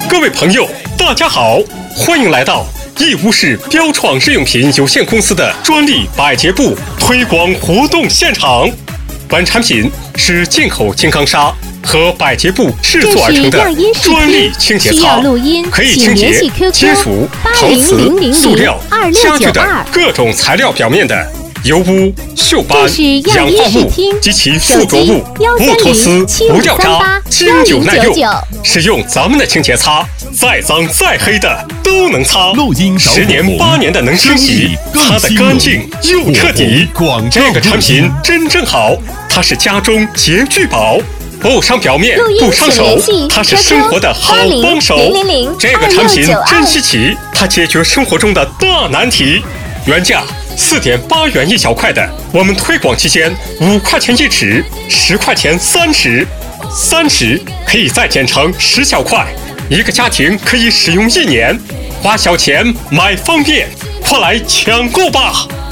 各位朋友，大家好，欢迎来到义乌市标创日用品有限公司的专利百洁布推广活动现场。本产品是进口金刚砂和百洁布制作而成的专利清洁擦，可以清洁金属、陶瓷、塑料、家具等各种材料表面的油污、锈斑、氧化物及其附着物，不脱丝、不掉渣，经久耐用。使用咱们的清洁擦，再脏再黑的都能擦，10年8年的能清洗，擦得干净又彻底。这个产品真正好，它是家中洁具宝，不伤表面不伤手，它是生活的好帮手。这个产品真稀奇，它解决生活中的大难题。原价4.8元一小块的，我们推广期间5块钱一尺，10块钱3尺，3尺可以再剪成10小块，一个家庭可以使用1年，花小钱买方便，快来抢购吧！